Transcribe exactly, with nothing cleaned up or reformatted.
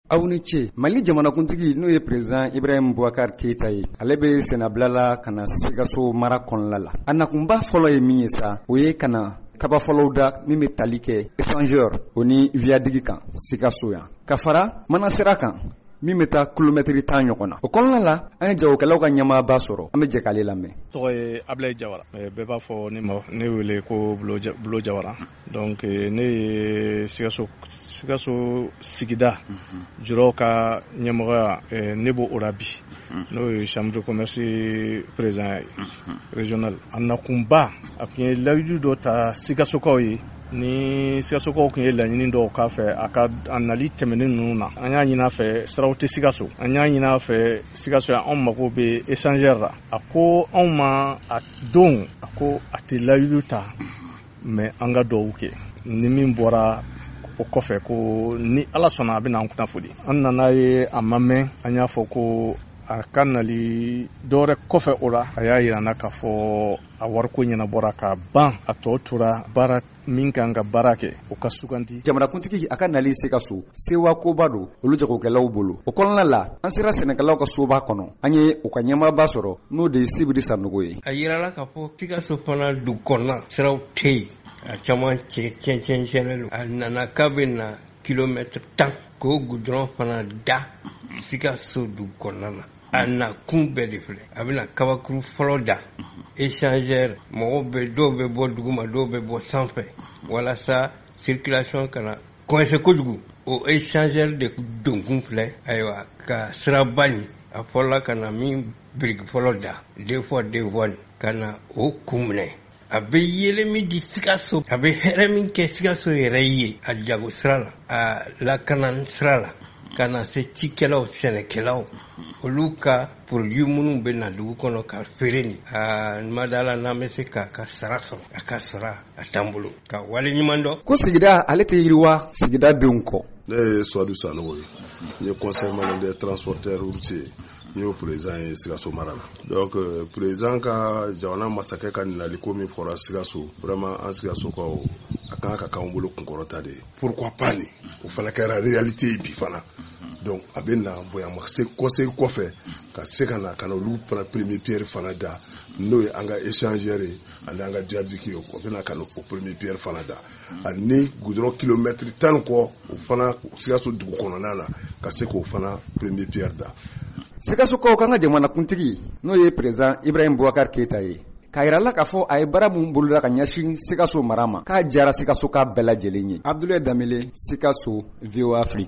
aw ni ce Mali jamanakuntigi n'o ye président Ibrahim Boubacar Keita ye ale bɛ senabila la kana Sikaso mara kɔnɔna la a nakunba fɔlɔ ye min ye sa o ye kana kaba fɔlɔw da min bɛ tali kɛ échangeur o ni viadigi kan Sikaso yan ka fara manasira kan min bɛ taa kilomɛtiri tan ɲɔgɔn na o kɔnɔna la an ye jagokɛlaw ka ɲɛmaaba sɔrɔ an bɛ jɛ k'ale lamɛn. Tɔgɔ ye Ablaye Jawara bɛɛ b'a fɔ ne ma ne wele ko Bulo Jawara donc ne ye Sikaso Sikaso sigida jurɔw ka ɲɛmɔgɔya ne b'o la bi n'o ye chambre de commerce président régional a nakunba a tun ye layidu dɔ ta Sikasokaw ye ni Sikasokaw tun ye laɲini dɔw k'a fɛ a ka a nali tɛmɛnen ninnu na an y'a ɲini a fɛ siraw tɛ Sikaso an y'a ɲini a fɛ Sikaso yan anw mago bɛ échangeur la a ko anw ma a don a ko a tɛ layidu ta mais an ka duwawu kɛ ni min bɔra o kɔfɛ ko ni Ala sɔnna a bɛ na an kunnafoni an nana ye a ma mɛn an y'a fɔ ko a ka nali dɔwɛrɛ kɔfɛ o la a y'a yira na k'a fɔ a wariko ɲɛnabɔra ka ban a tɔ tora baara min kan ka baara kɛ o ka suganti. Jamanakuntigi a ka nali Sikaso sewa koba don olu jagokɛlaw bolo o kɔnɔna la an sera sɛnɛkɛlaw ka soba kɔnɔ an ye u ka ɲɛmaaba sɔrɔ n'o de ye Sibiri Sanogo ye. A yirala k'a fɔ Sikaso fana du kɔnɔna siraw tɛ yen a caman cɛ cɛn cɛnnen a nana k'a bɛ na kilomɛtiri tan k'o goudron fana da Sikaso du kɔnɔna na. A na kun bɛɛ de filɛ a bɛna kabakuru fɔlɔ da échangeur mɔgɔw bɛ dɔw bɛ bɔ duguma dɔw bɛ bɔ sanfɛ walasa circulation kana coincé kojugu o échangeur de donkun filɛ ayiwa ka siraba ɲi a fɔlɔ ka na min biriki fɔlɔ da deux fois deux voies ka na o kun minɛ a bɛ yɛlɛ min di Sikaso a bɛ hɛrɛ min kɛ Sikaso yɛrɛ ye a jago sira la a lakana sira la ka na se cikɛlaw sɛnɛkɛlaw olu ka produit minnu bɛ na dugu kɔnɔ ka feere ni a ma da la n'an bɛ se k'a ka sara sɔrɔ a ka sara a t'an bolo ka wale ɲuman dɔn. Ko sigida ale tɛ yiriwa sigida denw kɔ. Ne ye Suwadu Sanogo ye n ye conseil malien des transporteurs routiers n y'o président ye Sikaso mara la donc président ka jamana masakɛ ka naliko min fɔra Sikaso vraiment an Sikasokaw a kan ka k'anw bolo kunkɔrɔta de ye pourquoi pas ni o fana kɛra réalité ye bi fana donc a bɛ na bonya se conseil kɔfɛ ka se ka na ka na olu fana premier pierre fana da n'o ye an ka échangeur ye ani an ka diabiki ye o bɛ na ka na o premier pierre fana da ani goudron kilomètre tan kɔ o fana Sikaso dugu kɔnɔna na ka se k'o fana premier pierre da. Sikasokaw kan ka jamanakuntigi n'o ye président Ibrahim Boubacar Keita ye k'a yirala k'a fɔ a ye baara min boloda ka ɲɛsin Sikaso mara ma k'a diyara Sikaso ka bɛɛ lajɛlen ye. Abdoulaye Damele, Sikaso, V O A Afrique.